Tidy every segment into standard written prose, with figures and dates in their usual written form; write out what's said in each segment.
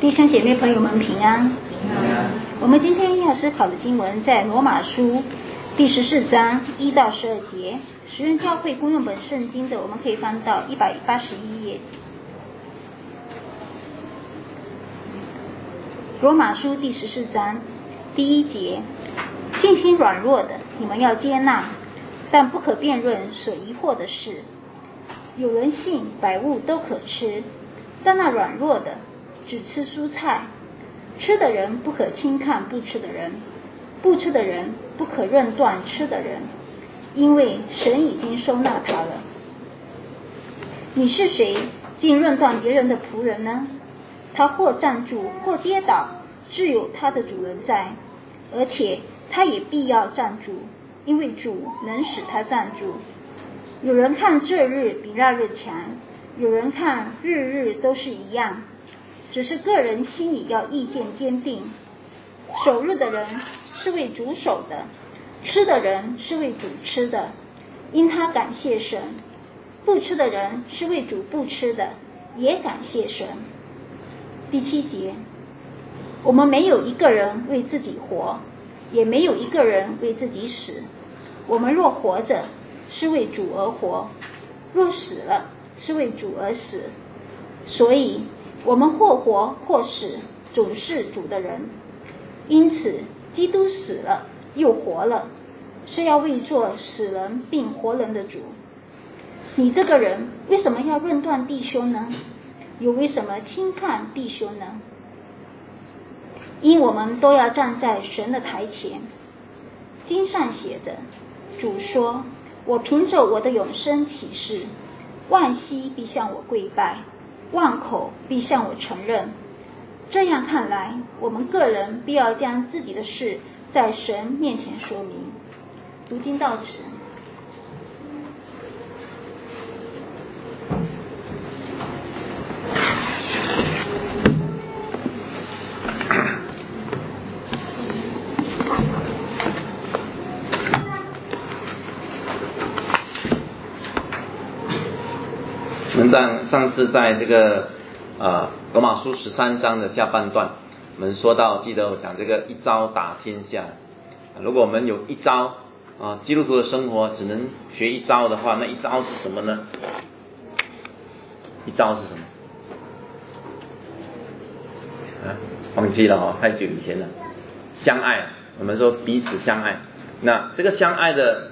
弟兄姐妹朋友们平安。我们今天要思考的经文在罗马书第14章1到12节。时任教会公用本圣经的，我们可以翻到181页。罗马书第14章第1节：信心软弱的，你们要接纳，但不可辩论所疑惑的事。有人信百物都可吃，但那软弱的只吃蔬菜。吃的人不可轻看不吃的人，不吃的人不可论断吃的人，因为神已经收纳他了。你是谁，竟论断别人的仆人呢？他或站住或跌倒，自有他的主人在，而且他也必要站住，因为主能使他站住。有人看这日比那日强，有人看日日都是一样，只是个人心里要意见坚定。守日的人是为主守的，吃的人是为主吃的，因他感谢神；不吃的人是为主不吃的，也感谢神。第7节：我们没有一个人为自己活，也没有一个人为自己死。我们若活着，是为主而活；若死了，是为主而死。所以我们或活或死，总是主的人。因此基督死了又活了，是要为做死人并活人的主。你这个人为什么要论断弟兄呢？又为什么轻看弟兄呢？因我们都要站在神的台前。经上写着，主说，我凭着我的永生起誓，万膝必向我跪拜，万口必向我承认。这样看来，我们个人必要将自己的事在神面前说明。读经到此。 我们上次在这个罗马书13章的下半段，我们说到，记得我讲这个一招打天下。如果我们有一招基督徒的生活只能学一招的话，那一招是什么呢？一招是什么？忘记了太久以前了。相爱，我们说彼此相爱。那这个相爱的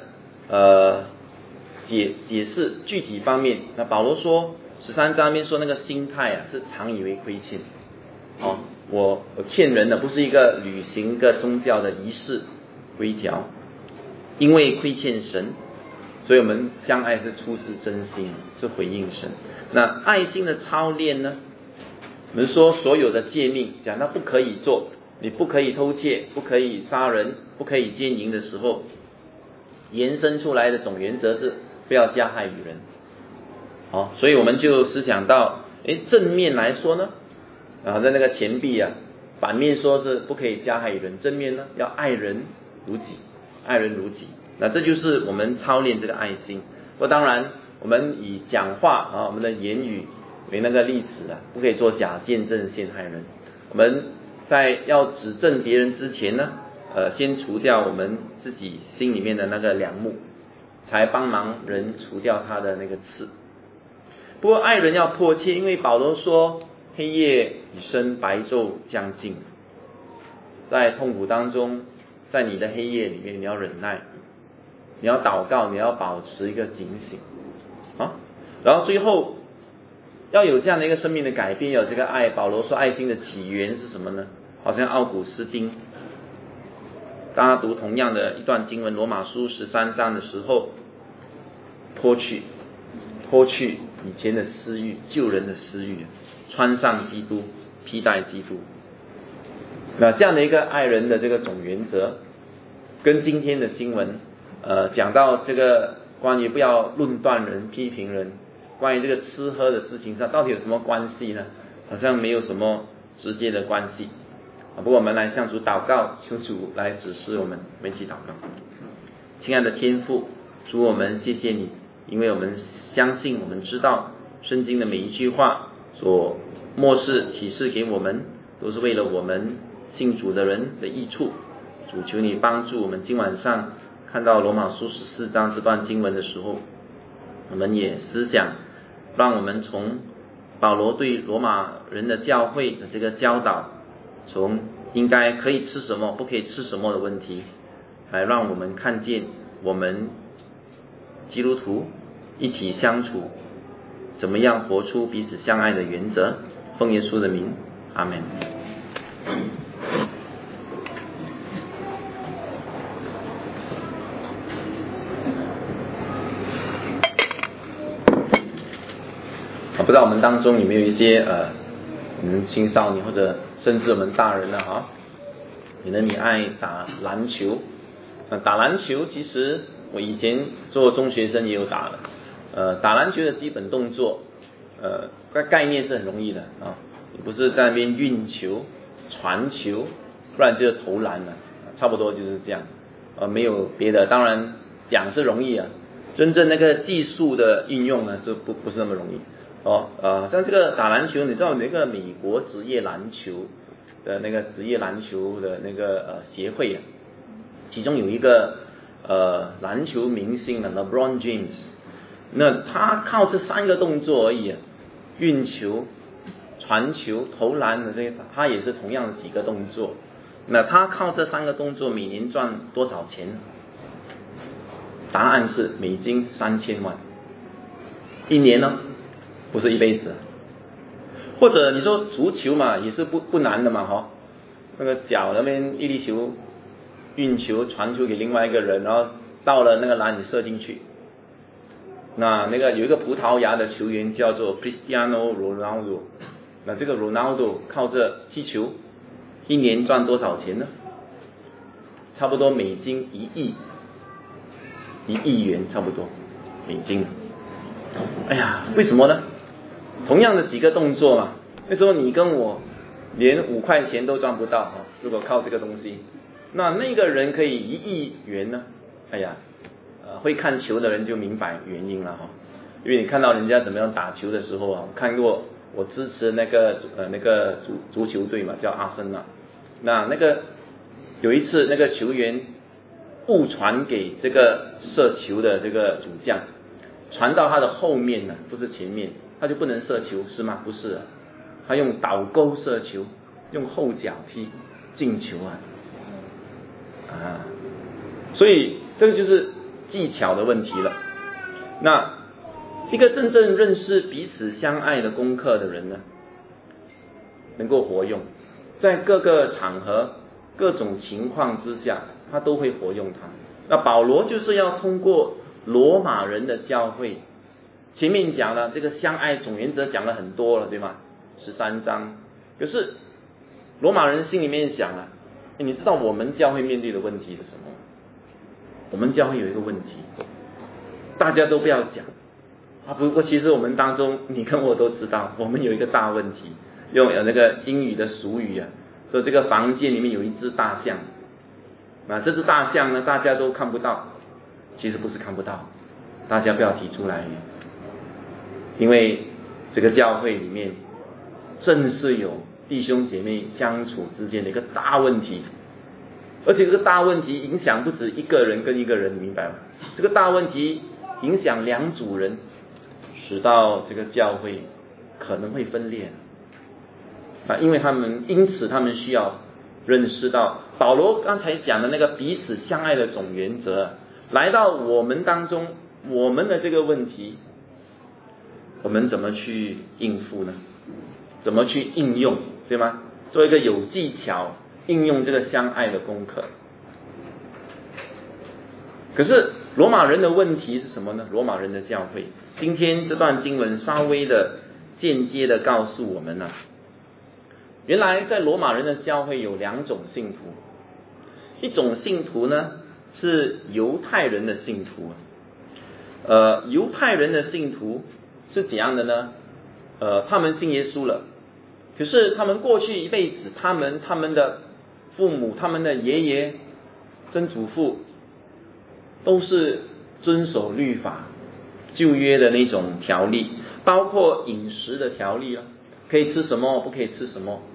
解释具体方面，那保罗说13章里面说那个心态是常以为亏欠。我欠人的不是一个履行一个宗教的仪式规条，因为亏欠神，所以我们相爱是出自真心，是回应神。那爱心的操练呢，我们说所有的诫命讲到不可以做，你不可以偷窃，不可以杀人，不可以奸淫的时候，延伸出来的总原则是不要加害于人。所以我们就思想到正面来说呢，在那个前臂反面说是不可以加害于人，正面呢要爱人如己，爱人如己。那这就是我们操练这个爱心。不过当然我们以讲话我们的言语为那个例子不可以做假见证陷害人。我们在要指正别人之前呢，先除掉我们自己心里面的那个梁木，才帮忙人除掉他的那个刺。不过爱人要迫切，因为保罗说黑夜已深，白昼将近。在痛苦当中，在你的黑夜里面，你要忍耐，你要祷告，你要保持一个警醒然后最后要有这样的一个生命的改变，有这个爱。保罗说爱心的起源是什么呢？好像奥古斯丁，当他读同样的一段经文罗马书13章的时候，脱去以前的私欲，救人的私欲，穿上基督，披戴基督。那这样的一个爱人的这个总原则，跟今天的经文讲到这个关于不要论断人、批评人，关于这个吃喝的事情上到底有什么关系呢？好像没有什么直接的关系。不过我们来向主祷告，求主来指示我们，一起祷告。亲爱的天父，主，我们谢谢你，因为我们相信，我们知道圣经的每一句话所漠视启示给我们， 都是为了我们信主的人的益处。主求你帮助我们今晚上看到罗马书14章这段经文的时候，我们也思想，让我们从保罗对罗马人的教会的这个教导，从应该可以吃什么不可以吃什么的问题，来让我们看见我们基督徒一起相处怎么样活出彼此相爱的原则。奉耶稣的名，阿们。不知道我们当中有没有一些我们青少年或者甚至我们大人啊，可能你爱打篮球。打篮球其实我以前做中学生也有打了。打篮球的基本动作概念是很容易的啊，你不是在那边运球、传球，不然就是投篮了，差不多就是这样。没有别的，当然讲是容易啊，真正那个技术的运用呢，是不是那么容易。像这个打篮球，你知道那个美国职业篮球的那个职业篮球的那个协会啊，其中有一个篮球明星的 LeBron James， 那他靠这3个动作而已啊，运球、传球、投篮的这些，他也是同样的几个动作。那他靠这3个动作每年赚多少钱？答案是美金3000万，一年呢？不是一辈子。或者你说足球嘛，也是不难的嘛，那个脚那边一粒球，运球传球给另外一个人，然后到了那个篮里射进去。那个有一个葡萄牙的球员叫做 Cristiano Ronaldo， 那这个 Ronaldo 靠这踢球一年赚多少钱呢？差不多美金1亿元，差不多美金。哎呀，为什么呢？同样的几个动作嘛，那时候你跟我连5块钱都赚不到如果靠这个东西，那个人可以1亿元呢？哎呀，会看球的人就明白原因了因为你看到人家怎么样打球的时候看过我支持那个足球队嘛，叫阿森纳。那个有一次那个球员误传给这个射球的这个主将，传到他的后面呢，不是前面，他就不能射球是吗？不是他用倒钩射球，用后脚踢进球所以这个就是技巧的问题了。那一个真正认识彼此相爱的功课的人呢，能够活用在各个场合各种情况之下，他都会活用它。那保罗就是要通过罗马人的教会，前面讲了这个相爱总原则讲了很多了，对吗？13章。可是罗马人心里面想你知道我们教会面对的问题是什么？我们教会有一个问题，大家都不要讲不过其实我们当中你跟我都知道，我们有一个大问题，用那个英语的俗语说这个房间里面有一只大象，这只大象呢大家都看不到，其实不是看不到，大家不要提出来，因为这个教会里面正是有弟兄姐妹相处之间的一个大问题，而且这个大问题影响不止一个人跟一个人，你明白吗？这个大问题影响2组人，使到这个教会可能会分裂因此他们需要认识到保罗刚才讲的那个彼此相爱的总原则来到我们当中，我们的这个问题我们怎么去应付呢？怎么去应用，对吗？做一个有技巧应用这个相爱的功课。可是罗马人的问题是什么呢？罗马人的教会，今天这段经文稍微的间接的告诉我们原来在罗马人的教会有2种信徒。一种信徒呢是犹太人的信徒。犹太人的信徒是怎样的呢？他们信耶稣了，可是他们过去一辈子，他们的父母、他们的爷爷、曾祖父都是遵守律法、旧约的那种条例，包括饮食的条例可以吃什么，不可以吃什么，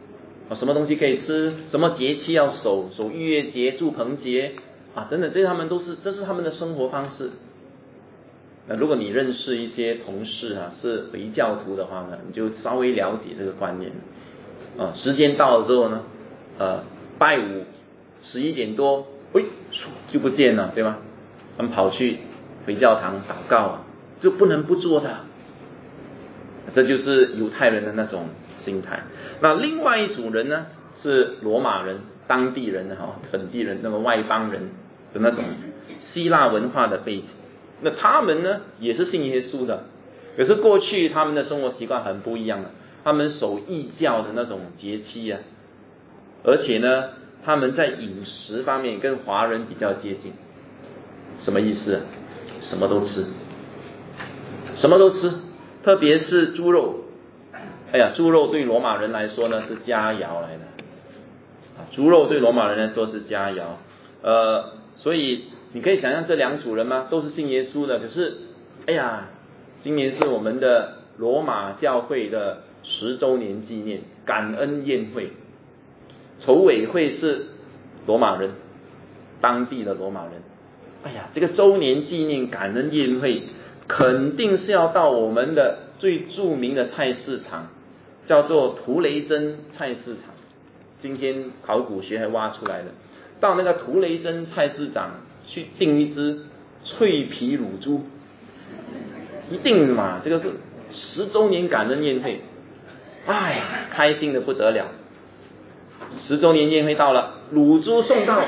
什么东西可以吃，什么节气要守逾越节、住棚节等等，这是他们的生活方式。那如果你认识一些同事是回教徒的话呢，你就稍微了解这个观念。时间到了之后呢，拜五11点多，就不见了，对吧？他们跑去回教堂祷告就不能不做的。这就是犹太人的那种心态。那另外一组人呢，是罗马人，当地人本地人，那个外邦人的那种希腊文化的背景。那他们呢也是信耶稣的，可是过去他们的生活习惯很不一样的，他们守异教的那种节期而且呢他们在饮食方面跟华人比较接近。什么意思？什么都吃，什么都吃，特别是猪肉。猪肉对罗马人来说呢是佳肴来的，猪肉对罗马人来说是佳肴。所以你可以想象这两组人吗？都是信耶稣的，可是今年是我们的罗马教会的10周年纪念感恩宴会，筹委会是罗马人，当地的罗马人。这个周年纪念感恩宴会肯定是要到我们的最著名的菜市场，叫做图雷真菜市场。今天考古学还挖出来的，到那个图雷真菜市场去订一只脆皮乳猪，一定嘛，这个是10周年感恩宴会，开心的不得了。10周年宴会到了，乳猪送到，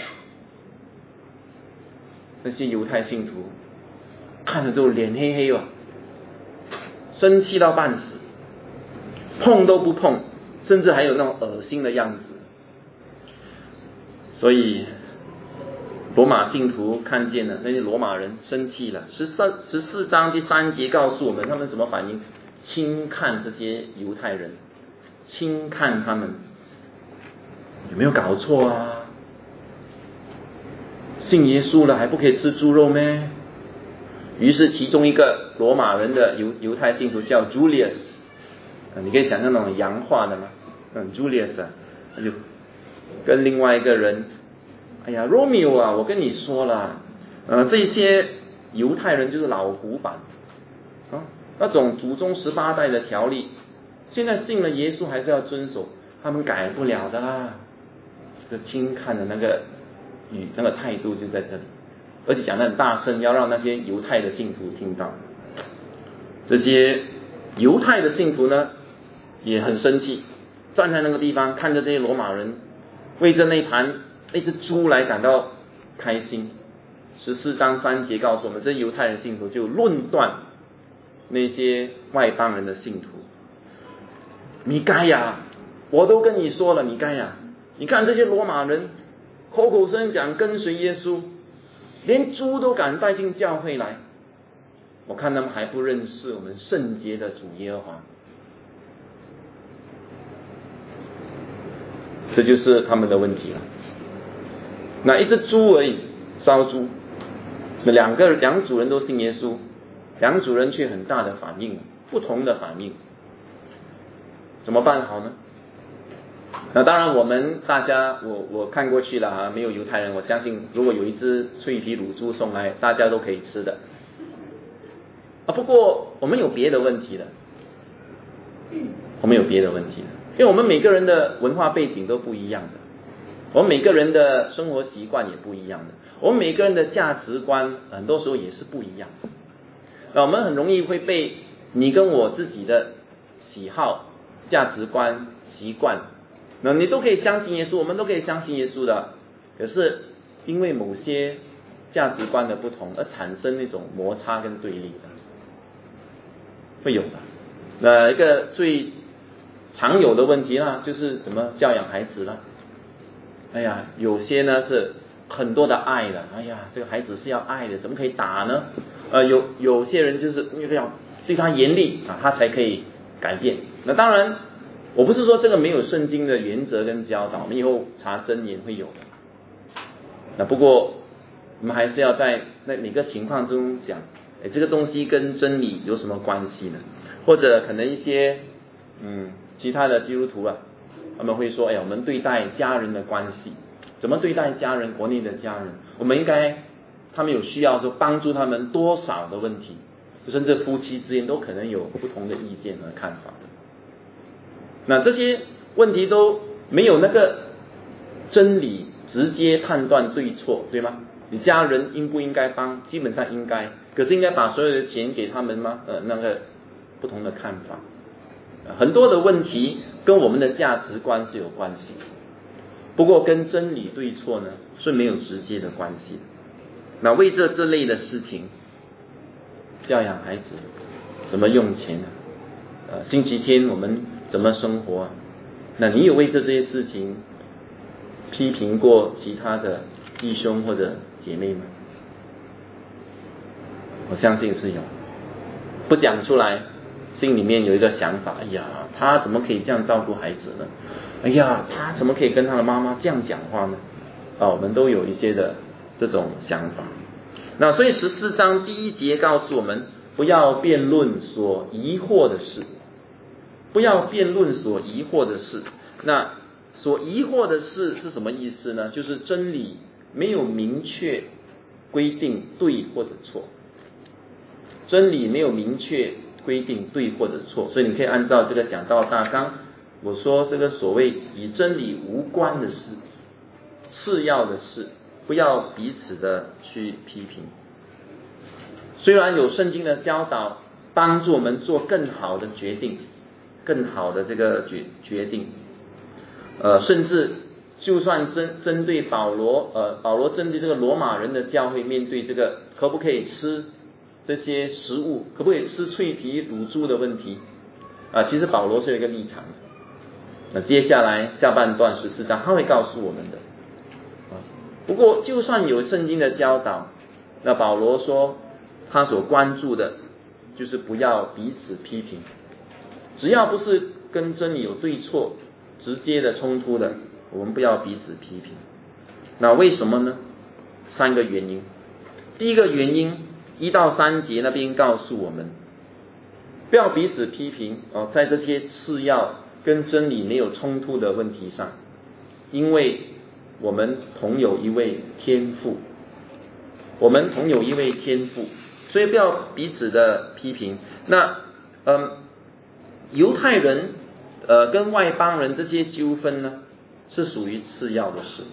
那些犹太信徒看着都脸黑黑生气到半死，碰都不碰，甚至还有那种恶心的样子。所以罗马信徒看见了，那些罗马人生气了。14章第3节告诉我们他们什么反应？轻看这些犹太人，轻看他们，有没有搞错信耶稣了还不可以吃猪肉咩？于是其中一个罗马人的犹太信徒叫 Julius， 你可以想象那种洋化的吗？Julius 他就跟另外一个人，Romeo 我跟你说了，这些犹太人就是老古板那种祖宗18代的条例，现在信了耶稣还是要遵守，他们改不了的啦。这轻看的那个态度就在这里，而且讲得很大声，要让那些犹太的信徒听到。这些犹太的信徒呢也很生气，站在那个地方看着这些罗马人为着那只猪来感到开心。14章3节告诉我们，这犹太人信徒就论断那些外邦人的信徒。米该亚，我都跟你说了，米该亚，你看这些罗马人口口声讲跟随耶稣，连猪都敢带进教会来，我看他们还不认识我们圣洁的主耶和华。这就是他们的问题了。那一只猪而已，烧猪，那两组人都信耶稣，两组人却很大的反应，不同的反应，怎么办好呢？那当然我们大家我看过去了没有犹太人，我相信如果有一只脆皮乳猪送来，大家都可以吃的不过我们有别的问题了，因为我们每个人的文化背景都不一样的，我们每个人的生活习惯也不一样的，我们每个人的价值观很多时候也是不一样的。那我们很容易会被你跟我自己的喜好、价值观、习惯，那你都可以相信耶稣，我们都可以相信耶稣的，可是因为某些价值观的不同而产生那种摩擦跟对立的，会有的。那一个最常有的问题啦，就是怎么教养孩子啦。有些呢是很多的爱的，这个孩子是要爱的，怎么可以打呢？有些人就是要对他严厉他才可以改变。那当然我不是说这个没有圣经的原则跟教导，我们以后查箴言会有的。那不过我们还是要在每个情况中讲，这个东西跟真理有什么关系呢？或者可能一些其他的基督徒他们会说，哎呀，我们对待家人的关系，怎么对待家人，国内的家人，我们应该，他们有需要说帮助他们多少的问题，甚至夫妻之间都可能有不同的意见和看法的。那这些问题都没有那个真理直接判断对错，对吗？你家人应不应该帮？基本上应该，可是应该把所有的钱给他们吗？那个不同的看法。很多的问题跟我们的价值观是有关系，不过跟真理对错呢是没有直接的关系。那为这类的事情，教养孩子怎么用钱星期天我们怎么生活那你有为这些事情批评过其他的弟兄或者姐妹吗？我相信是有，不讲出来，心里面有一个想法，哎呀，他怎么可以这样照顾孩子呢？哎呀，他怎么可以跟他的妈妈这样讲话呢？我们都有一些的这种想法。那所以14章第1节告诉我们，不要辩论所疑惑的事，不要辩论所疑惑的事。那所疑惑的事是什么意思呢？就是真理没有明确规定对或者错，真理没有明确规定对或者错，所以你可以按照这个讲道大纲，我说这个所谓与真理无关的事，次要的事，不要彼此的去批评。虽然有圣经的教导帮助我们做更好的决定，更好的这个决定，甚至就算针对保罗针对这个罗马人的教会，面对这个可不可以吃这些食物，可不可以吃脆皮乳猪的问题其实保罗是有一个立场的。那接下来下半段14章他会告诉我们的不过就算有圣经的教导，那保罗说他所关注的就是不要彼此批评，只要不是跟真理有对错直接的冲突的，我们不要彼此批评。那为什么呢？3个原因。第一个原因1到3节那边告诉我们，不要彼此批评在这些次要跟真理没有冲突的问题上，因为我们同有一位天父，我们同有一位天父，所以不要彼此的批评。那犹太人跟外邦人这些纠纷呢，是属于次要的事。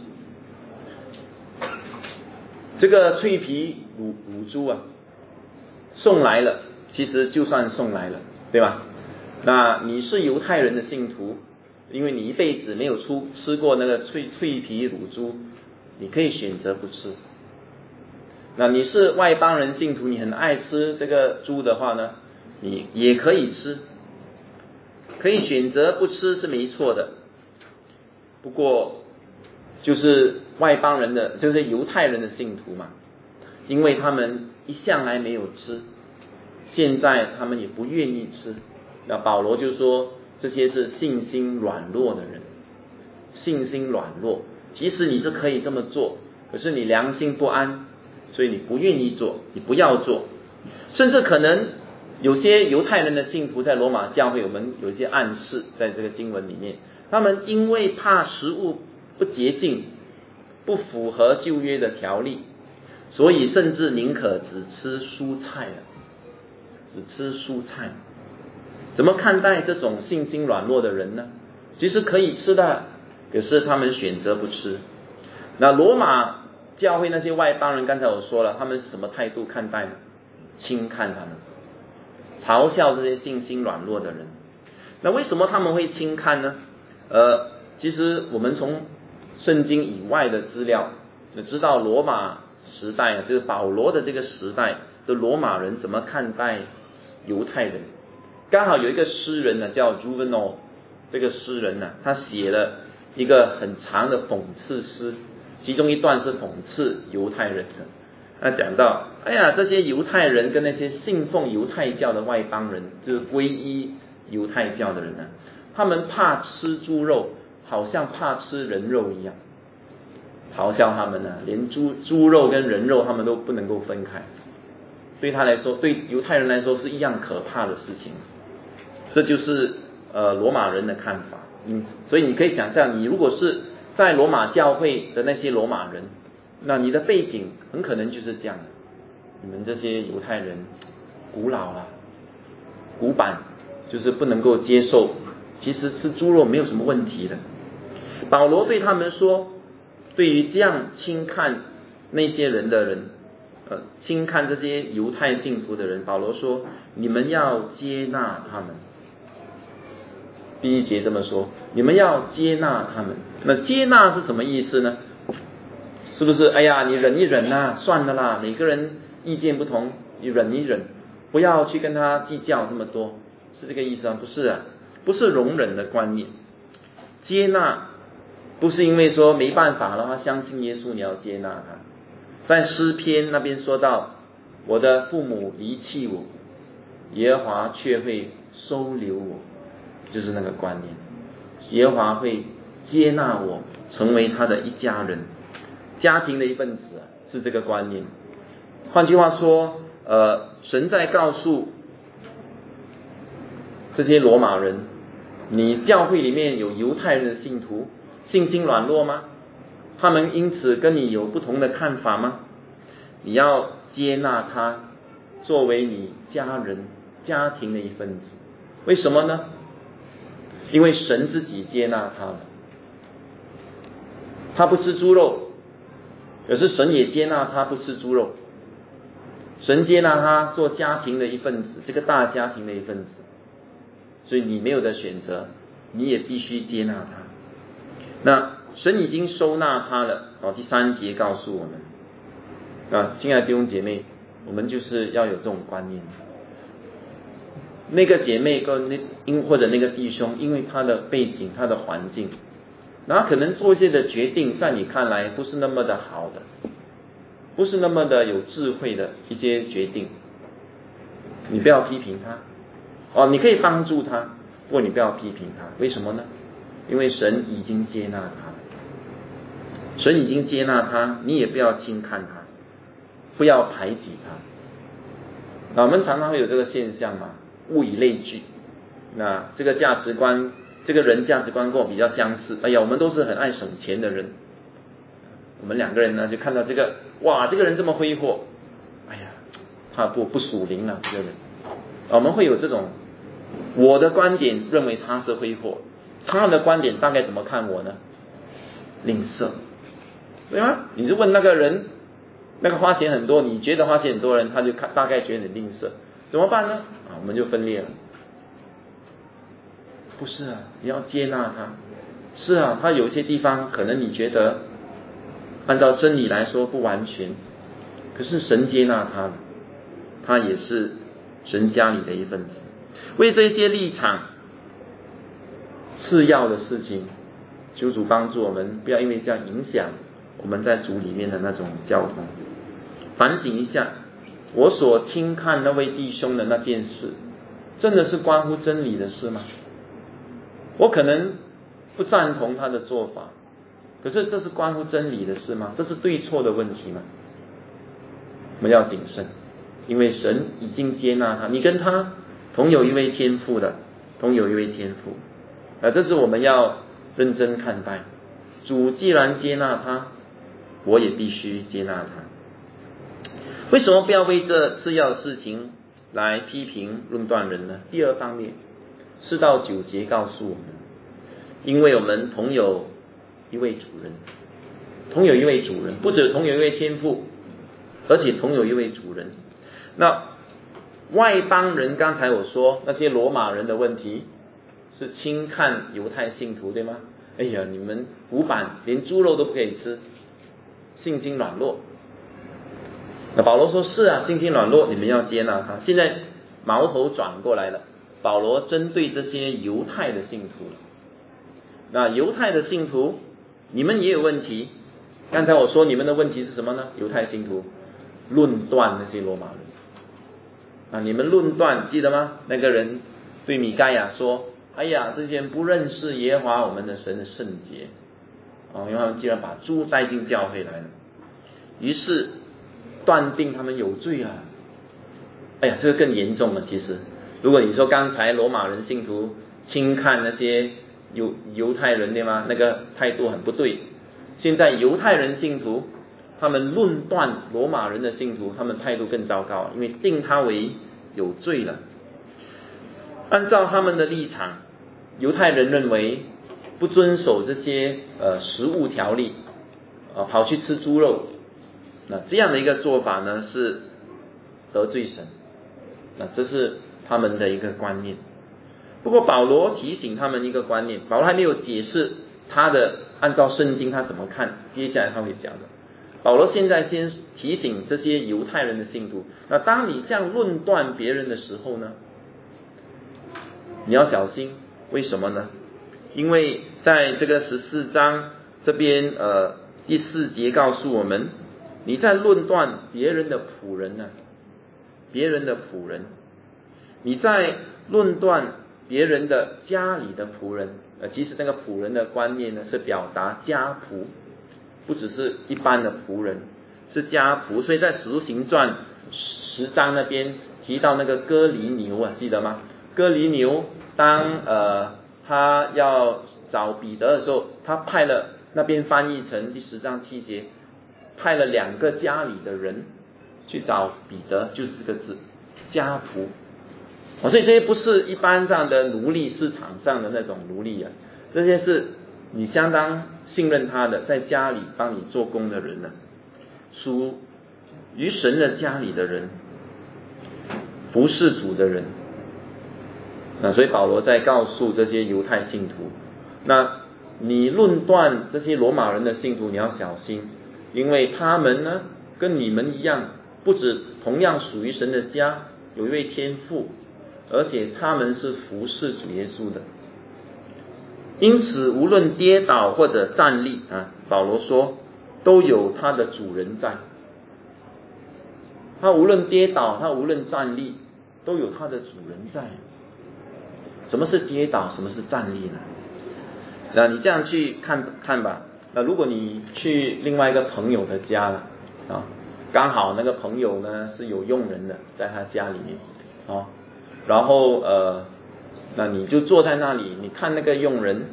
这个脆皮乳猪送来了，其实就算送来了，对吧？那你是犹太人的信徒，因为你一辈子没有吃过那个脆皮乳猪，你可以选择不吃。那你是外邦人信徒，你很爱吃这个猪的话呢，你也可以吃，可以选择不吃是没错的。不过就是外邦人的，就是犹太人的信徒嘛，因为他们一向来没有吃，现在他们也不愿意吃。那保罗就说这些是信心软弱的人，信心软弱，即使你是可以这么做，可是你良心不安，所以你不愿意做，你不要做。甚至可能有些犹太人的信徒在罗马教会，我们有一些暗示在这个经文里面，他们因为怕食物不洁净，不符合旧约的条例，所以甚至宁可只吃蔬菜只吃蔬菜。怎么看待这种信心软弱的人呢？其实可以吃的，可是他们选择不吃。那罗马教会那些外邦人，刚才我说了，他们什么态度看待呢？轻看他们，嘲笑这些信心软弱的人。那为什么他们会轻看呢？其实我们从圣经以外的资料知道，罗马时代就是保罗的这个时代的罗马人怎么看待犹太人。刚好有一个诗人呢，叫 Juvenal， 这个诗人呢，他写了一个很长的讽刺诗，其中一段是讽刺犹太人的。他讲到，哎呀，这些犹太人跟那些信奉犹太教的外邦人，就是皈依犹太教的人呢，他们怕吃猪肉，好像怕吃人肉一样，嘲笑他们呢，连猪肉跟人肉他们都不能够分开。对他来说，对犹太人来说是一样可怕的事情。这就是罗马人的看法。所以你可以想象，你如果是在罗马教会的那些罗马人，那你的背景很可能就是这样的。你们这些犹太人古老啊、古板，就是不能够接受，其实吃猪肉没有什么问题的。保罗对他们说，对于这样轻看那些人的人，轻看这些犹太信徒的人，保罗说，你们要接纳他们。第一节这么说，你们要接纳他们。那接纳是什么意思呢？是不是哎呀，你忍一忍啊，算了啦，每个人意见不同，你忍一忍，不要去跟他计较这么多，是这个意思吗？不是啊，不是容忍的观念。接纳不是因为说没办法的话，相信耶稣你要接纳他。在诗篇那边说到，我的父母离弃我，耶和华却会收留我，就是那个观念，耶和华会接纳我，成为他的一家人，家庭的一份子啊，是这个观念。换句话说，神在告诉这些罗马人，你教会里面有犹太人的信徒，信心软弱吗？他们因此跟你有不同的看法吗？你要接纳他，作为你家人、家庭的一份子。为什么呢？因为神自己接纳他了。他不吃猪肉，可是神也接纳他不吃猪肉。神接纳他做家庭的一份子，这个大家庭的一份子。所以你没有的选择，你也必须接纳他。那神已经收纳他了。第3节告诉我们，亲爱的弟兄姐妹，我们就是要有这种观念。那个姐妹或者那个弟兄，因为他的背景、他的环境，然后可能做一些的决定，在你看来不是那么的好的，不是那么的有智慧的一些决定，你不要批评他。你可以帮助他，不过你不要批评他。为什么呢？因为神已经接纳他，神已经接纳他，你也不要轻看他，不要排挤他。我们常常会有这个现象嘛，物以类聚。那这个价值观，这个人价值观跟我比较相似。哎呀，我们都是很爱省钱的人。我们两个人呢，就看到这个，哇，这个人这么挥霍，哎呀，他不属灵了，这个人。我们会有这种，我的观点认为他是挥霍，他的观点大概怎么看我呢？吝啬，对吗？你就问那个人，那个花钱很多，你觉得花钱很多人，他就大概觉得你吝啬，怎么办呢？我们就分裂了。不是啊，你要接纳他。是啊，他有些地方可能你觉得按照真理来说不完全，可是神接纳他了，他也是神家里的一份子。为这些立场次要的事情，求主帮助我们，不要因为这样影响我们在主里面的那种交通。反省一下，我所轻看那位弟兄的那件事，真的是关乎真理的事吗？我可能不赞同他的做法，可是这是关乎真理的事吗？这是对错的问题吗？我们要谨慎，因为神已经接纳他，你跟他同有一位天父的，同有一位天父，这是我们要认真看待。主既然接纳他，我也必须接纳他。为什么不要为这次要的事情来批评论断人呢？第二方面，4到9节告诉我们，因为我们同有一位主人，同有一位主人，不止同有一位天父，而且同有一位主人。那外邦人，刚才我说那些罗马人的问题是轻看犹太信徒，对吗？哎呀，你们古板，连猪肉都不可以吃，信心软弱。那保罗说，是啊，信心软弱，你们要接纳他。现在矛头转过来了，保罗针对这些犹太的信徒了。那犹太的信徒，你们也有问题。刚才我说你们的问题是什么呢？犹太信徒论断那些罗马人。你们论断，记得吗？那个人对米该亚说，哎呀，这些人不认识耶和华我们的神的圣洁，因为他们既然把猪带进教会来了，于是断定他们有罪啊。哎呀，这个更严重了。其实如果你说刚才罗马人信徒轻看那些犹太人对吗？那个态度很不对。现在犹太人信徒，他们论断罗马人的信徒，他们态度更糟糕，因为定他为有罪了。按照他们的立场，犹太人认为不遵守这些食物条例，跑去吃猪肉，那这样的一个做法呢是得罪神，那这是他们的一个观念。不过保罗提醒他们一个观念，保罗还没有解释他的按照圣经他怎么看，接下来他会讲的。保罗现在先提醒这些犹太人的信徒，那当你这样论断别人的时候呢，你要小心。为什么呢？因为在这个14章这边第4节告诉我们，你在论断别人的仆人呢，别人的仆人，你在论断别人的家里的仆人，其实那个仆人的观念呢是表达家仆，不只是一般的仆人，是家仆。所以在使徒行传10章那边提到那个哥尼流啊，记得吗？哥尼流当他要找彼得的时候，他派了，那边翻译成第10章7节，派了2个家里的人去找彼得，就是这个字，家仆。所以这些不是一般上的奴隶，市场上的那种奴隶啊，这些是你相当信任他的，在家里帮你做工的人呢，属于神的家里的人，服侍主的人。所以保罗在告诉这些犹太信徒，那你论断这些罗马人的信徒，你要小心，因为他们呢跟你们一样，不止同样属于神的家，有一位天父，而且他们是服侍主耶稣的。因此无论跌倒或者站立保罗说都有他的主人在。他无论跌倒，他无论站立，都有他的主人在。什么是跌倒，什么是站立呢？那你这样去看吧。那如果你去另外一个朋友的家了刚好那个朋友呢是有佣人的，在他家里面然后那你就坐在那里，你看那个佣人，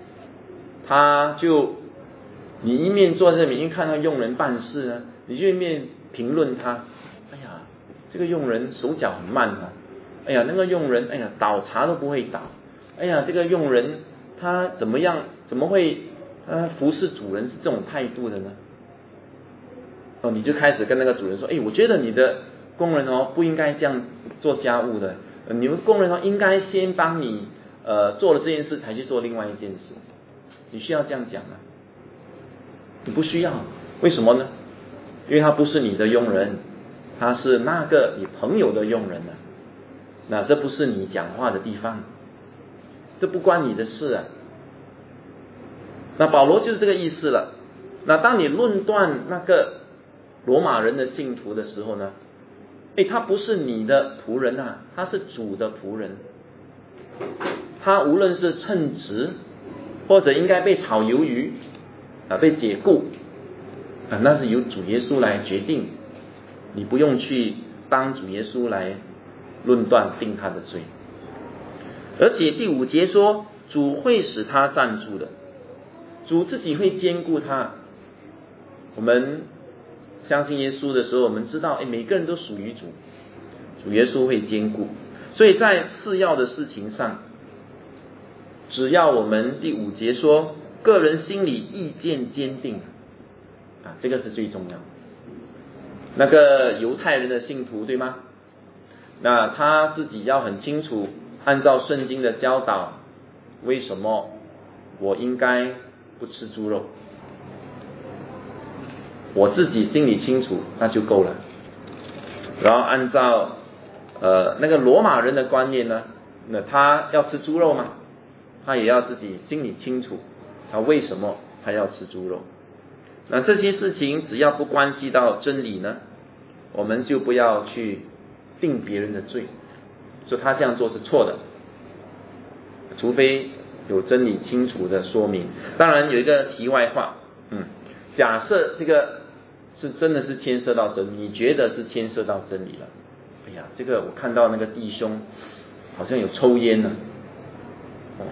你一面坐在这里，一面看到佣人办事呢，你就一面评论他，哎呀，这个佣人手脚很慢哎呀，那个佣人，哎呀，倒茶都不会倒，哎呀，这个佣人他怎么样，怎么会服侍主人是这种态度的呢？你就开始跟那个主人说，我觉得你的工人不应该这样做家务的，你们工人应该先帮你做了这件事才去做另外一件事。你需要这样讲吗？你不需要。为什么呢？因为他不是你的佣人，他是那个你朋友的佣人呢。那这不是你讲话的地方，这不关你的事啊。那保罗就是这个意思了。那当你论断那个罗马人的信徒的时候呢，他不是你的仆人他是主的仆人。他无论是称职，或者应该被炒鱿鱼被解雇那是由主耶稣来决定，你不用去帮主耶稣来论断定他的罪。而且第5节说，主会使他站住的，主自己会兼顾他。我们相信耶稣的时候，我们知道每个人都属于主，主耶稣会兼顾。所以在次要的事情上，只要我们第5节说个人心里意见坚定这个是最重要。那个犹太人的信徒对吗？那他自己要很清楚，按照圣经的教导，为什么我应该不吃猪肉，我自己心里清楚，那就够了。然后按照那个罗马人的观念呢，那他要吃猪肉吗？他也要自己心里清楚，他为什么他要吃猪肉。那这些事情只要不关系到真理呢，我们就不要去定别人的罪，说他这样做是错的，除非有真理清楚的说明。当然有一个题外话，假设这个是真的是牵涉到真理，你觉得是牵涉到真理了，这个我看到那个弟兄好像有抽烟呢，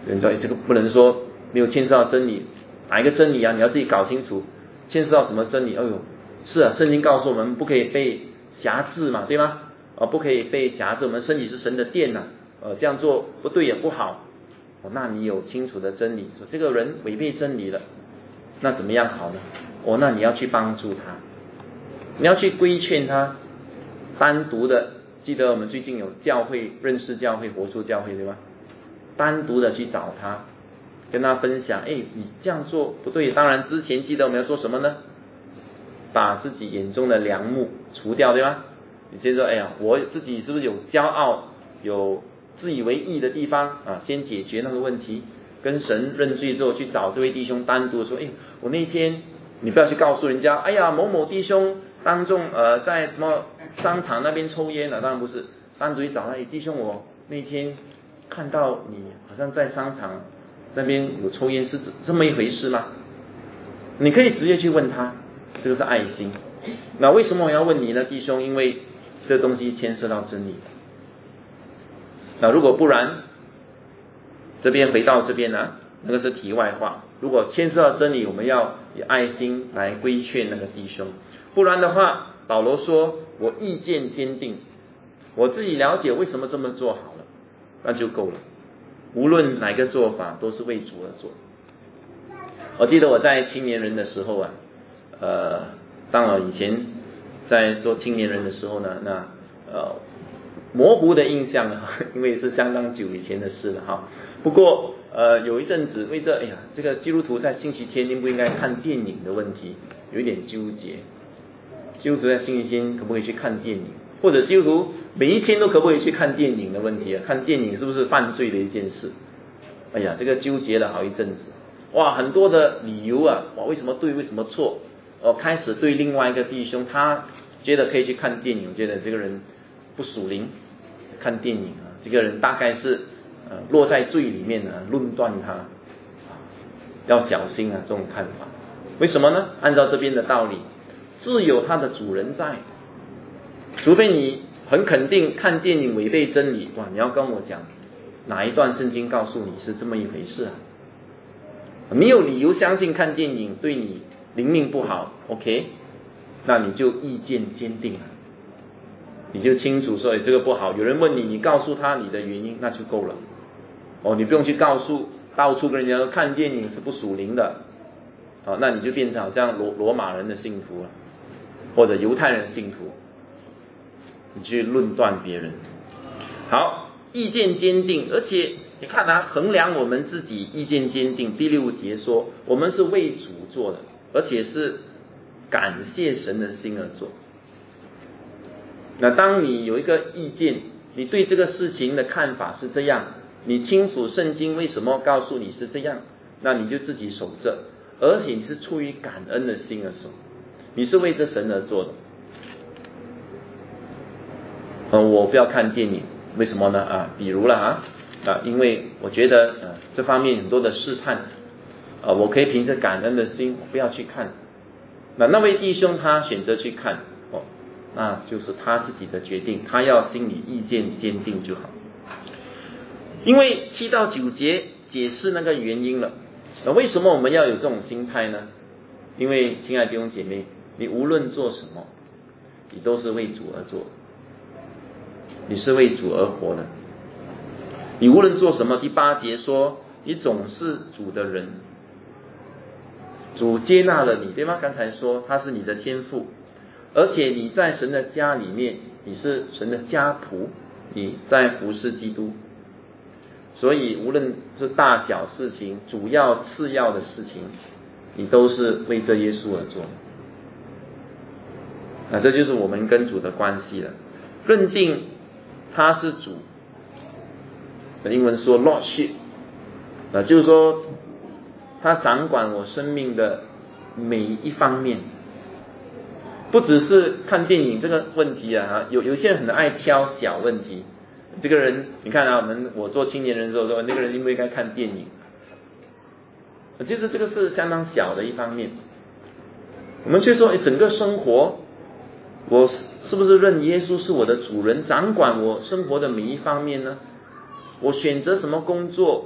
人说这个不能说没有牵涉到真理，哪一个真理啊？你要自己搞清楚，牵涉到什么真理？哎呦，是啊，圣经告诉我们不可以被辖制嘛，对吗？不可以被辖制，我们身体是神的殿这样做不对也不好。那你有清楚的真理，说这个人违背真理了，那怎么样好呢？那你要去帮助他，你要去规劝他，单独的，记得我们最近有教会认识教会活出教会，对吗？单独的去找他，跟他分享，你这样做不对。当然之前记得我们要做什么呢？把自己眼中的梁木除掉，对吗？你先说，我自己是不是有骄傲，有自以为义的地方先解决那个问题，跟神认罪之后去找这位弟兄单独说，我那天你不要去告诉人家，某某弟兄当众在什么商场那边抽烟了，当然不是，单独去找他，弟兄，我那天看到你好像在商场那边有抽烟，是这么一回事吗？你可以直接去问他，这个是爱心。那为什么我要问你呢，弟兄？因为这东西牵涉到真理。那如果不然，这边回到这边呢，那个是题外话。如果牵涉到真理，我们要以爱心来规劝那个弟兄。不然的话，保罗说，我意见坚定，我自己了解为什么这么做好了，那就够了。无论哪个做法，都是为主而做。我记得我在青年人的时候当然以前在做青年人的时候呢，模糊的印象因为是相当久以前的事了哈。不过有一阵子为这这个基督徒在星期天应不应该看电影的问题有一点纠结。基督徒在星期天可不可以去看电影，或者基督徒每一天都可不可以去看电影的问题看电影是不是犯罪的一件事？这个纠结了好一阵子。很多的理由为什么对为什么错？开始对另外一个弟兄，他觉得可以去看电影，我觉得这个人不属灵，看电影这个人大概是落在罪里面论断他要小心这种看法。为什么呢？按照这边的道理，自有他的主人在，除非你很肯定看电影违背真理，你要跟我讲哪一段圣经告诉你是这么一回事你有理由相信看电影对你灵命不好 ，OK， 那你就意见坚定你就清楚说这个不好。有人问你，你告诉他你的原因，那就够了。你不用去到处跟人家说看电影是不属灵的，那你就变成好像罗马人的信徒了，或者犹太人的信徒，你去论断别人。好，意见坚定，而且你看衡量我们自己意见坚定。第6节说，我们是为主做的，而且是感谢神的心而做。那当你有一个意见，你对这个事情的看法是这样，你清楚圣经为什么告诉你是这样，那你就自己守着，而且你是出于感恩的心而守，你是为这神而做的。我不要看电影，为什么呢？比如了因为我觉得这方面很多的试探，我可以凭着感恩的心，我不要去看。那位弟兄他选择去看，那就是他自己的决定，他要心里意见坚定就好。因为7到9节解释那个原因了。为什么我们要有这种心态呢？因为亲爱的弟兄姐妹，你无论做什么，你都是为主而做，你是为主而活的。你无论做什么，第8节说，你总是主的人，主接纳了你，对吗？刚才说他是你的天父，而且你在神的家里面，你是神的家仆，你在服侍基督。所以无论是大小事情，主要次要的事情，你都是为这耶稣而做。这就是我们跟主的关系了。认定他是主，英文说 Lordship， 就是说他掌管我生命的每一方面，不只是看电影这个问题有些人很爱挑小问题。这个人你看我做青年人的时候说，那个人应不应该看电影，其实这个是相当小的一方面。我们却说整个生活，我是不是认耶稣是我的主人，掌管我生活的每一方面呢？我选择什么工作，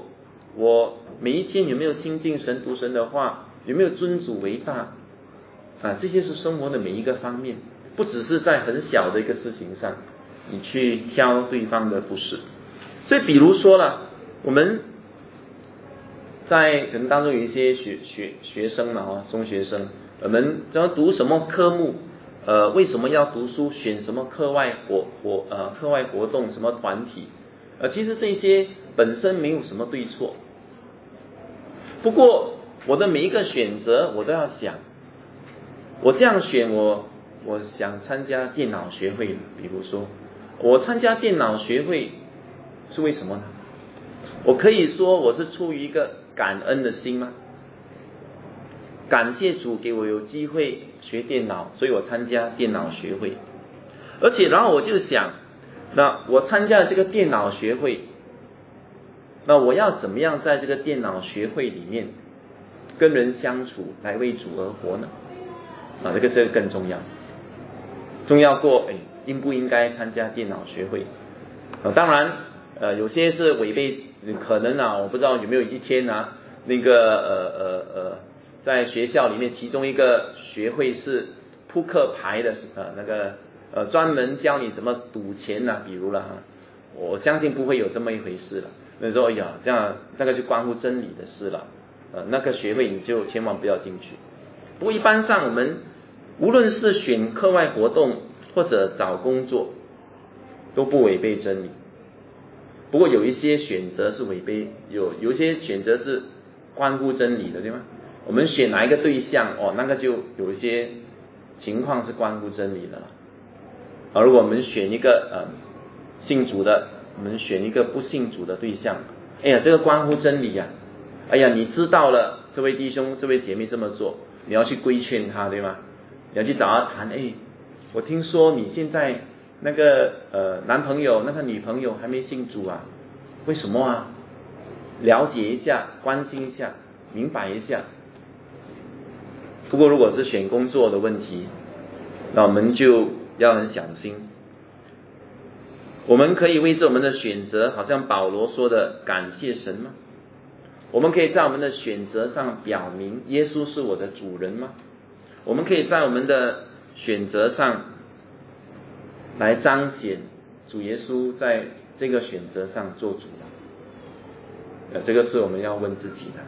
我每一天有没有亲近神、读神的话，有没有尊主为大这些是生活的每一个方面，不只是在很小的一个事情上你去挑对方的不是。所以比如说了，我们在可能当中有一些学生嘛，中学生，我们要读什么科目，为什么要读书，选什么课外活动，什么团体，其实这些本身没有什么对错。不过我的每一个选择，我都要想，我这样选，我想参加电脑学会，比如说我参加电脑学会是为什么呢？我可以说我是出于一个感恩的心吗？感谢主给我有机会学电脑，所以我参加电脑学会。而且然后我就想，那我参加了这个电脑学会，那我要怎么样在这个电脑学会里面跟人相处，来为主而活呢？这个更重要，重要过应不应该参加电脑学会。当然有些是违背，可能我不知道有没有一天那个在学校里面其中一个学会是扑克牌的那个专门教你怎么赌钱比如了我相信不会有这么一回事了。那时候这样那个就关乎真理的事了，那个学会你就千万不要进去。不过一般上我们无论是选课外活动或者找工作都不违背真理。不过有一些选择是违背，有一些选择是关乎真理的，对吗？我们选哪一个对象那个就有一些情况是关乎真理的了。如果我们选一个信主的，我们选一个不信主的对象，这个关乎真理你知道了这位弟兄这位姐妹这么做，你要去规劝他，对吗？你要去找他谈，我听说你现在那个男朋友那个女朋友还没信主为什么了解一下，关心一下，明白一下。不过如果是选工作的问题，那我们就要很小心。我们可以为这我们的选择，好像保罗说的感谢神吗？我们可以在我们的选择上表明耶稣是我的主人吗？我们可以在我们的选择上来彰显主耶稣在这个选择上做主了。这个是我们要问自己的。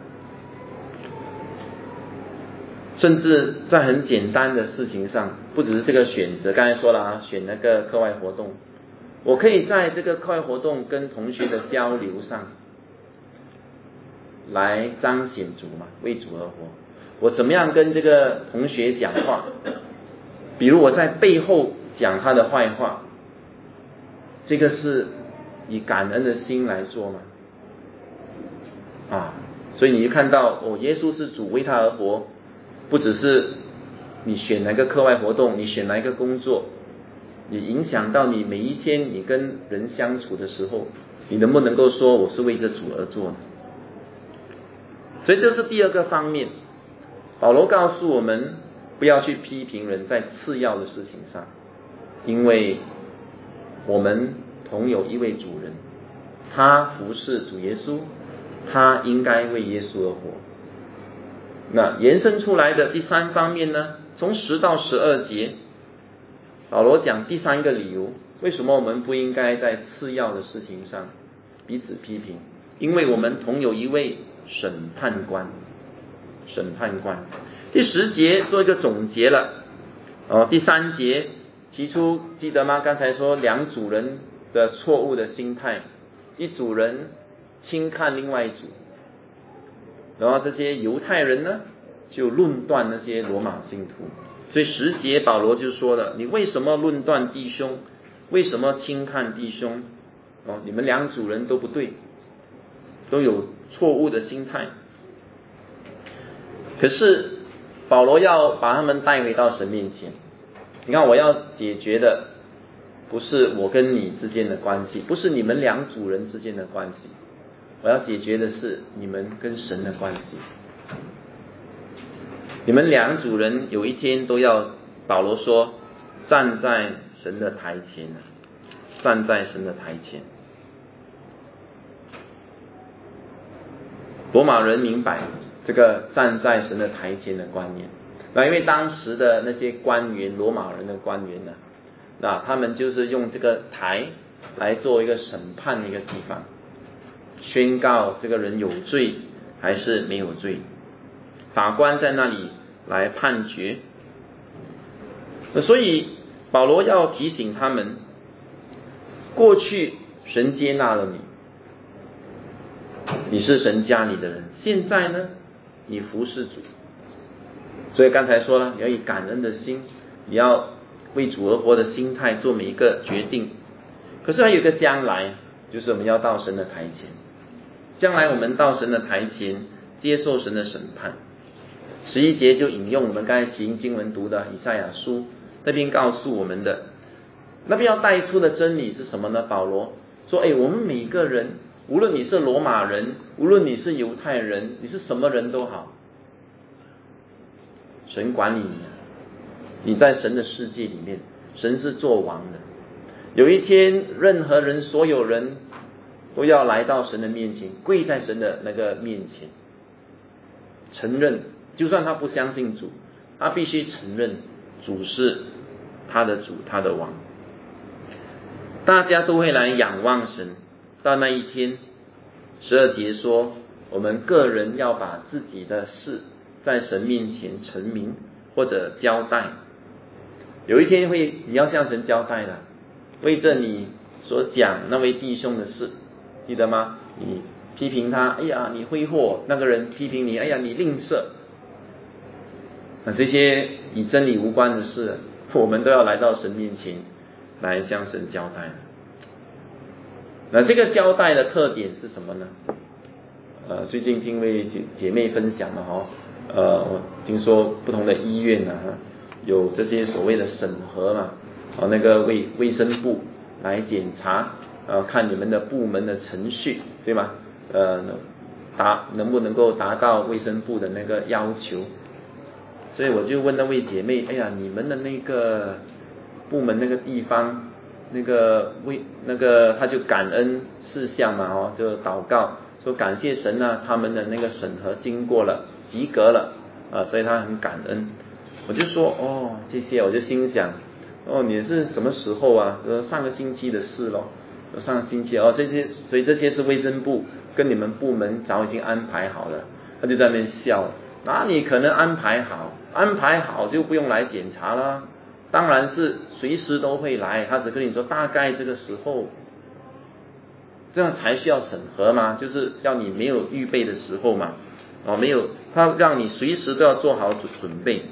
甚至在很简单的事情上，不只是这个选择，刚才说了选那个课外活动，我可以在这个课外活动跟同学的交流上来彰显主嘛，为主而活。我怎么样跟这个同学讲话？比如我在背后讲他的坏话，这个是以感恩的心来做吗？所以你就看到耶稣是主，为他而活，不只是你选哪个课外活动，你选哪一个工作，你影响到你每一天你跟人相处的时候，你能不能够说我是为着主而做呢？所以这是第二个方面，保罗告诉我们不要去批评人在次要的事情上，因为我们同有一位主人，他服侍主耶稣，他应该为耶稣而活。那延伸出来的第三方面呢，从10到12节，保罗讲第三个理由，为什么我们不应该在次要的事情上彼此批评？因为我们同有一位审判官。第10节做一个总结了。第3节提出，记得吗？刚才说两组人的错误的心态，一组人轻看另外一组，然后这些犹太人呢就论断那些罗马信徒。所以10节保罗就说了，你为什么论断弟兄？为什么轻看弟兄？你们两组人都不对，都有错误的心态。可是保罗要把他们带回到神面前。你看，我要解决的不是我跟你之间的关系，不是你们两组人之间的关系，我要解决的是你们跟神的关系。你们两组人有一天都要，保罗说，站在神的台前，站在神的台前。 罗马人明白这个站在神的台前的观念。那因为当时的那些官员，罗马人的官员呢，那他们就是用这个台来做一个审判的一个地方，宣告这个人有罪还是没有罪，法官在那里来判决。所以保罗要提醒他们，过去神接纳了你，你是神家里的人，现在呢你服侍主。所以刚才说了，你要以感恩的心，你要为主而活的心态做每一个决定。可是还有一个将来，就是我们要到神的台前，将来我们到神的台前接受神的审判。11节就引用我们刚才经文读的以赛亚书那边告诉我们的，那边要带出的真理是什么呢？保罗说，我们每个人，无论你是罗马人，无论你是犹太人，你是什么人都好，神管理你，你在神的世界里面，神是做王的。有一天任何人，所有人都要来到神的面前，跪在神的那个面前，承认，就算他不相信主，他必须承认主是他的主，他的王。大家都会来仰望神。到那一天，12节说，我们个人要把自己的事在神面前陈明或者交代。有一天你要向神交代的，为着你所讲那位弟兄的事，记得吗？你批评他，你挥霍；那个人批评你，你吝啬。那这些与真理无关的事，我们都要来到神面前来向神交代。那这个交代的特点是什么呢？最近听位姐妹分享了我听说不同的医院有这些所谓的审核嘛，那个卫生部来检查，看你们的部门的程序，对吗？能不能够达到卫生部的那个要求？所以我就问那位姐妹，你们的那个部门那个地方，那个他就感恩事项嘛，就祷告说感谢神他们的那个审核经过了，及格了，所以他很感恩。我就说谢谢，我就心想你是什么时候啊？上个星期的事咯，上个星期所以这些是卫生部跟你们部门早已经安排好了。他就在那边笑，哪里可能安排好就不用来检查了，当然是随时都会来，他只跟你说大概这个时候，这样才需要审核嘛，就是要你没有预备的时候嘛，没有，他让你随时都要做好准备。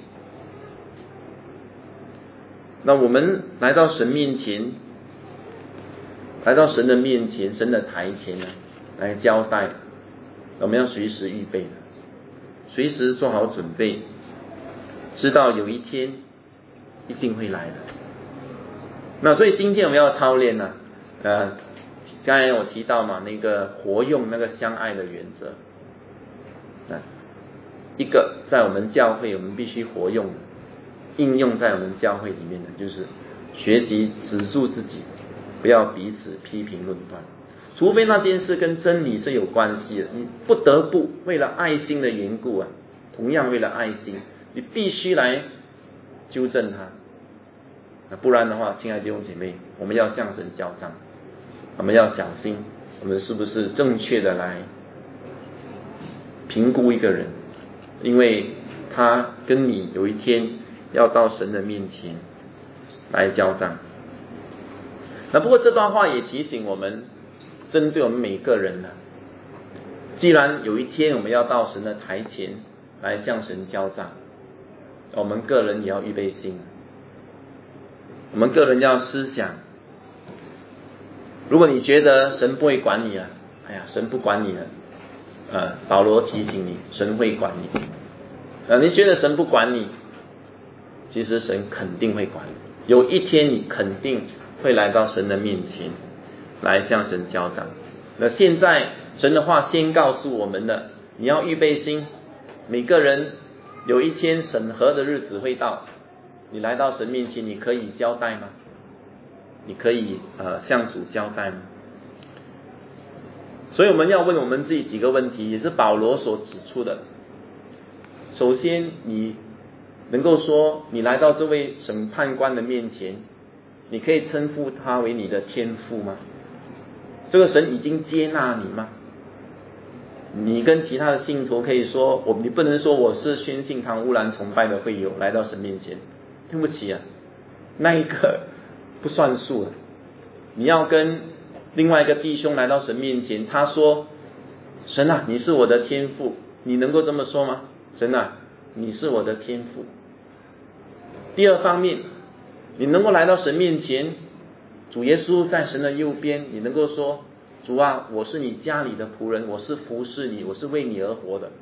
那我们来到神面前，来到神的面前，神的台前来交代，我们要随时预备，随时做好准备，知道有一天一定会来的。那所以今天我们要操练刚才我提到嘛，那个活用那个相爱的原则，一个在我们教会我们必须活用的，应用在我们教会里面的，就是学习止住自己，不要彼此批评论断，除非那件事跟真理是有关系的，你不得不为了爱心的缘故同样为了爱心，你必须来纠正它。不然的话，亲爱的弟兄姐妹，我们要向神交账，我们要小心，我们是不是正确的来评估一个人，因为他跟你有一天要到神的面前来交账。那不过这段话也提醒我们，针对我们每个人既然有一天我们要到神的台前来向神交账，我们个人也要预备心，我们个人要思想，如果你觉得神不会管你神不管你了，保罗提醒你，神会管你。你觉得神不管你，其实神肯定会管你。有一天你肯定会来到神的面前，来向神交账。那现在神的话先告诉我们了，你要预备心，每个人有一天审核的日子会到，你来到神面前，你可以交代吗？你可以向主交代吗？ 所以我们要问我们自己几个问题，也是保罗所指出的。首先，你能够说你来到这位审判官的面前，你可以称呼他为你的天父吗？这个神已经接纳你吗？你跟其他的信徒可以说，你不能说我是宣信堂乌兰崇拜的会友来到神面前，对不起啊，那一个不算数了。你要跟另外一个弟兄来到神面前，他说，神啊，你是我的天父，你能够这么说吗？神啊，你是我的天父。第二方面，你能够来到神面前，主耶稣在神的右边，你能够说，主啊，我是你家里的仆人，我是服侍你，我是为你而活的。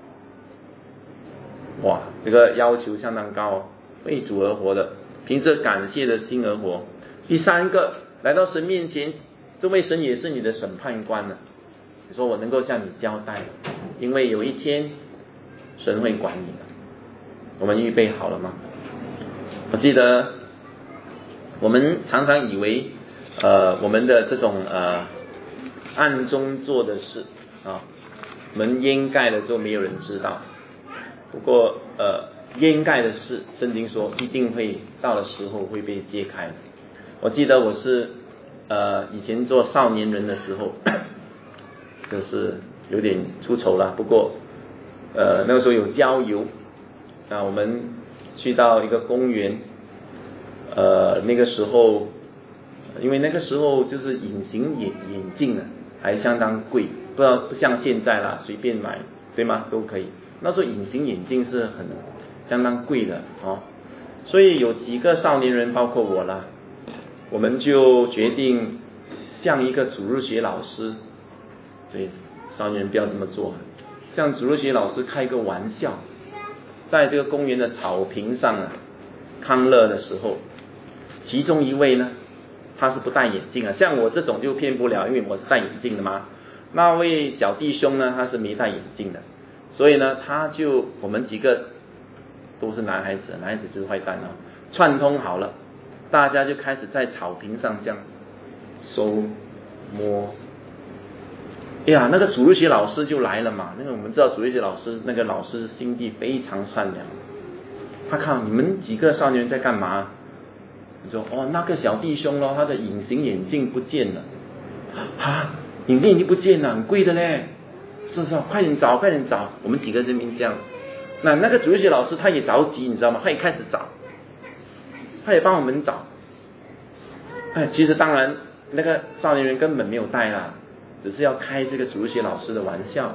哇，这个要求相当高哦，为主而活的，凭着感谢的心而活。第三个，来到神面前，这位神也是你的审判官了。你说我能够向你交代，因为有一天神会管你的。我们预备好了吗？我记得我们常常以为我们的这种暗中做的事啊，我们掩盖了就没有人知道。不过掩盖的事，圣经说一定会到了时候会被揭开的。我记得我是以前做少年人的时候，就是有点出丑了。不过那个时候有郊游，我们去到一个公园，那个时候因为那个时候就是隐形眼镜啊还相当贵，不像现在啦，随便买对吗都可以。那时候隐形眼镜是相当贵的哦，所以有几个少年人包括我啦，我们就决定向一个主日学老师，对，少年人不要这么做，向主日学老师开个玩笑，在这个公园的草坪上康乐的时候，其中一位呢，他是不戴眼镜啊，像我这种就骗不了，因为我是戴眼镜的嘛。那位小弟兄呢，他是没戴眼镜的，所以呢，我们几个都是男孩子，男孩子就是坏蛋啊，串通好了，大家就开始在草坪上这样收摸。哎呀，那个主日学老师就来了嘛，我们知道主日学老师那个老师心地非常善良，他看你们几个少年人在干嘛？你说那个小弟兄咯，他的隐形眼镜不见了啊，眼镜已经不见了，很贵的嘞，是，快点找，我们几个这边这样。那个主日学老师他也着急，你知道吗？他也开始找，他也帮我们找。其实当然那个少年人根本没有带啦，只是要开这个主日学老师的玩笑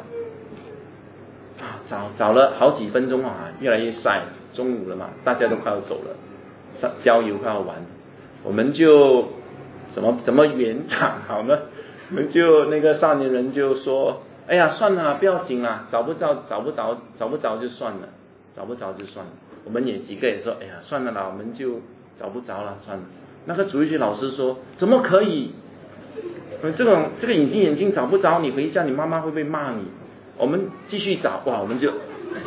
找了好几分钟越来越晒，中午了嘛，大家都快要走了，郊游快要完，我们就怎么圆场好呢？我们就那个少年人就说，哎呀算了，不要紧啦，找不着就算了，我们也几个也说，哎呀算了啦，我们就找不着了，算了。那个主日学老师说，怎么可以？这个隐形眼镜找不着，你回家你妈妈会不会骂你？我们继续找，哇，我们就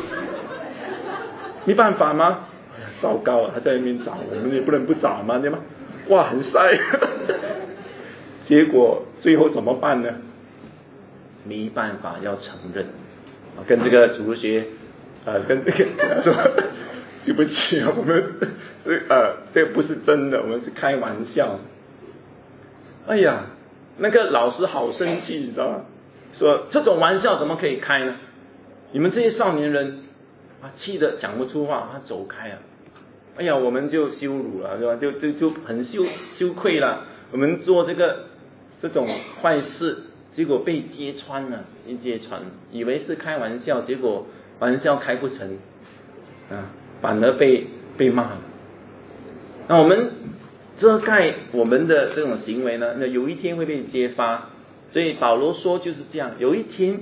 没办法吗？糟糕了，还在那边找，我们也不能不找嘛，对吗？哇，很晒。结果最后怎么办呢？没办法，要承认，跟这个主学跟这个他说，对不起啊，我们这不是真的，我们是开玩笑。哎呀，那个老师好生气，你知道吗？说这种玩笑怎么可以开呢？你们这些少年人气得讲不出话，他走开了。哎呀，我们就羞辱了，对吧？就很羞愧了。我们做这种坏事，结果被揭穿了，以为是开玩笑，结果玩笑开不成，反而被骂了。那我们遮盖我们的这种行为呢，那有一天会被揭发。所以保罗说就是这样，有一天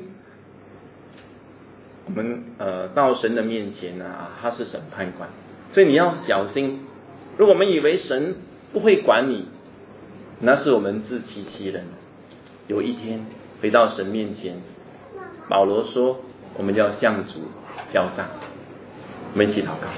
我们到神的面前他是审判官，所以你要小心。如果我们以为神不会管你，那是我们自欺欺人。有一天回到神面前，保罗说我们要向主交账。我们一起祷告。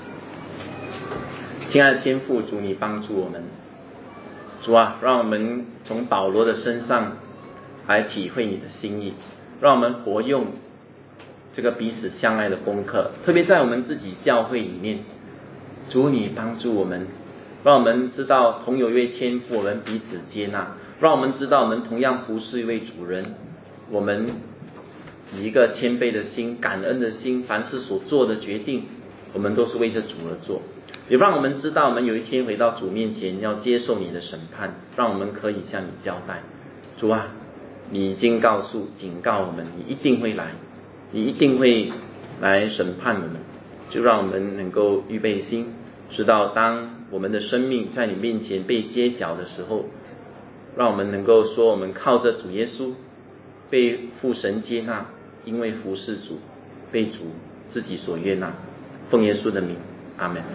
亲爱的天父，主你帮助我们，主啊，让我们从保罗的身上来体会你的心意，让我们活用这个彼此相爱的功课，特别在我们自己教会里面，主你帮助我们，让我们知道同有一位天父，我们彼此接纳，让我们知道我们同样服侍一位主人，我们以一个谦卑的心、感恩的心，凡事所做的决定，我们都是为着主而做。也让我们知道我们有一天回到主面前要接受你的审判，让我们可以向你交代，主啊，你已经警告我们，你一定会来，你一定会来审判我们，就让我们能够预备心，知道当我们的生命在你面前被揭晓的时候，让我们能够说我们靠着主耶稣被父神接纳，因为服侍主被主自己所悦纳。奉耶稣的名，阿们。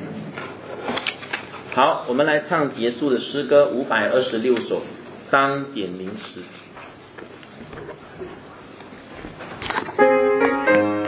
好，我们来唱结束的诗歌526首，当点名时。